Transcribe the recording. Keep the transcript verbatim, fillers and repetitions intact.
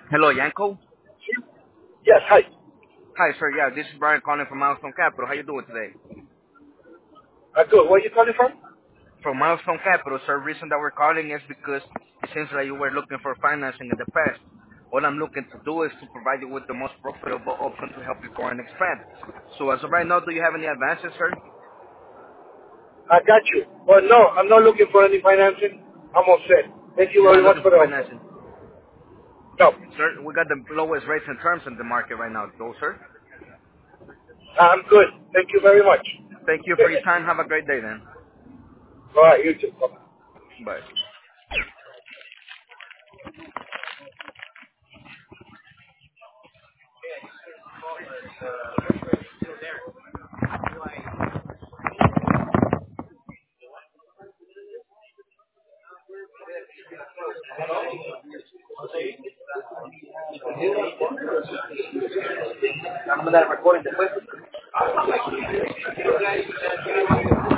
Hello, Yanko. Yes, hi. Hi, sir. Yeah, this is Brian calling from Milestone Capital. How you doing today? Uh, good. Where are you calling from? From Milestone Capital, sir. Reason that we're calling is because it seems like you were looking for financing in the past. What I'm looking to do is to provide you with the most profitable option to help you grow and expand. So as of right now, do you have any advances, sir? I got you. Well, no, I'm not looking for any financing. I'm all set. Thank you You're very not much looking for for the offer. financing. No, Sir, we got the lowest rates and terms in the market right now, though, sir. I'm good. Thank you very much. Thank you for your time. Have a great day, then. All right, you too. Bye-bye. Bye. I'm gonna record it después.